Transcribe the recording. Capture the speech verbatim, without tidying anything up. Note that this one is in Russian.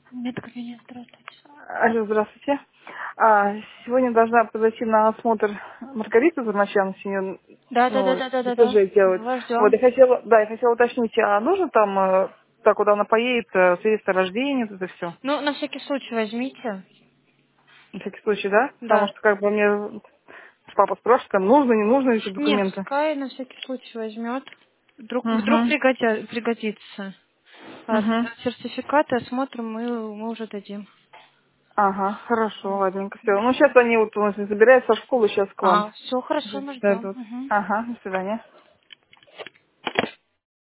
Медкабинет, здравствуйте. Алло, здравствуйте. А, сегодня должна подойти на осмотр Маргарита Зармачан, с нее, Да, да, да, ну, да, да, да, да. ППЖ делают. Вас Вот, ждем. я хотела, да, я хотела уточнить, а нужно там, э, так, куда она поедет, э, свидетельство о рождении, вот это все? Ну, на всякий случай возьмите. На всякий случай, да? Потому Да. что, как бы, мне папа спрашивает, там, нужно, не нужно эти Не, документы. пускай на всякий случай возьмет. Вдруг, вдруг Угу, пригодя- пригодится. А угу. сертификаты осмотрим мы, мы уже дадим. Ага, хорошо, ладненько, все. Ну, сейчас они вот, он забирают со школы, сейчас к вам. А, все хорошо, мы ждем. Дойдут. Мгм. Ага, до свидания.